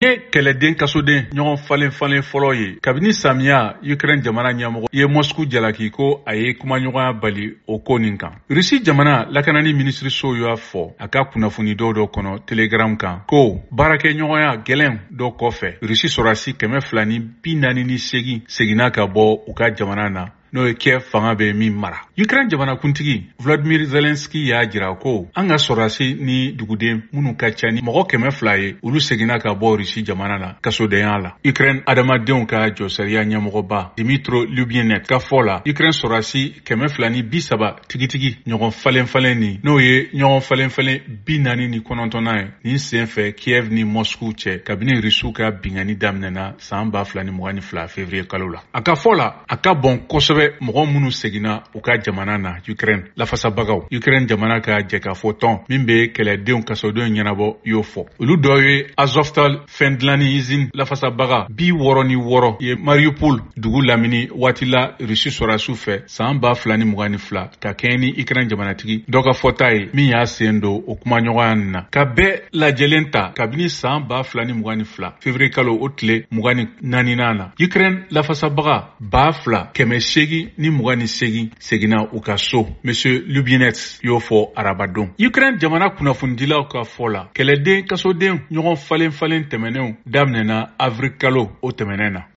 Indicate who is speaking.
Speaker 1: ye kɛlɛden kasoden ɲɔgɔn falen fɔlɔ ye kabini samiya Ukraine jamana ɲɛmɔgɔ ye Moscou jalaki ko a ye kumaɲɔgɔnya bali o ko nin kan. Rusi jamana lakanani minisiriso y'a fɔ a ka kunnafoni dɔw kɔnɔ Telegram kan ko baarakɛɲɔgɔnya gɛlɛn dɔ kɔfɛ Rusi sɔrasi 248 seginna ka bɔ u ka jamana na n'o ye Kiev fanga bɛ min mara. Ukraine jamanakuntigi Volodymyr Zelensky y'a jira ko an ka sɔrasi ni duguden minnu ka ca ni mɔgɔ 200 ye olu seginna ka bɔ Rusi jamana na kasodenya la. Ukraine adamadenw ka jɔsariya ɲɛmɔgɔba Dmytro Lyubinev ka fɔ la Ukraine sɔrasi 230 tigitigi ɲɔgɔn falen ni n'o ye ɲɔgɔn falen 49 ye nin senfɛ Kiev ni Moscou cɛ kabini Rusiw ka bingani daminɛna san 2022 février kalo la. A ka fɔ la a ka bon kosɛbɛ mɔgɔ minnu seginna u ka jamana na Ukraine lafasabagaw Ukraine jamana ka jɛkafɔ tɔn min bɛ kɛlɛdenw kasodenw ɲɛnabɔ y'o fɔ. Olu dɔ ye Azovstal fɛndilanni usine lafasabaga 66 ye Mariupol dugu lamini waati la Rusi sɔrasiw fɛ san 2022 ka kɛɲɛ ni Ukraine jamanatigi dɔ ka fɔta ye min y'a sen don o kumaɲɔgɔnya na ka bɛɛ lajɛlen ta kabini san 2022 février kalo o tile 24 na Ukraine lafasabaga 2,828 seginna u ka so. Monsieur Lyubinev y'o fɔ arabadon. Ukraine jamana kunnafonidilaw ka fɔ la kɛlɛden kasoden ɲɔgɔn falen tɛmɛnenw daminɛna avril kalo o tɛmɛnen na.